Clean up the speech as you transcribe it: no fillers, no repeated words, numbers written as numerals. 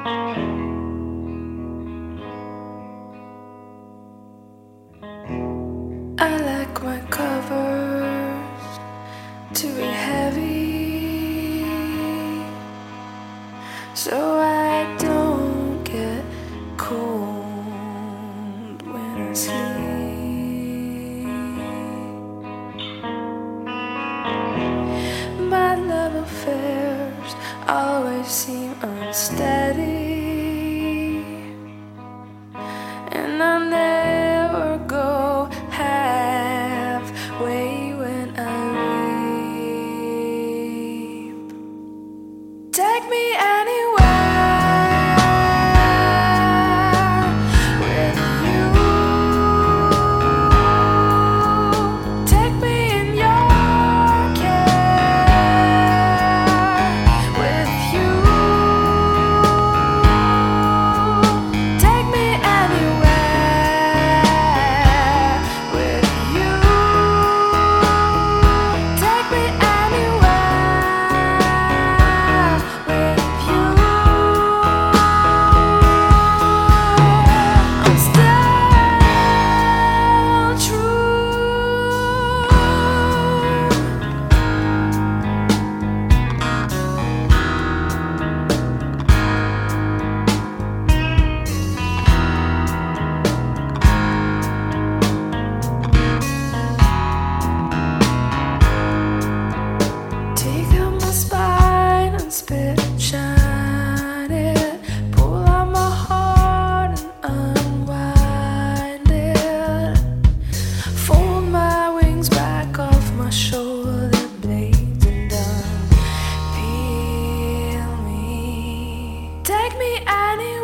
I like my covers to be heavy, so I don't get cold when I sleep. My love affairs always seem unsteady, and I never go halfway when I weep. Take me anywhere with you. Take me in your care with you. Take me anywhere with you. Take me anywhere with you. I'm still true. Take out my spine and spit, shine it. Pull out my heart and unwind it. Fold my wings back off my shoulder blades and unpeel me. Take me anywhere.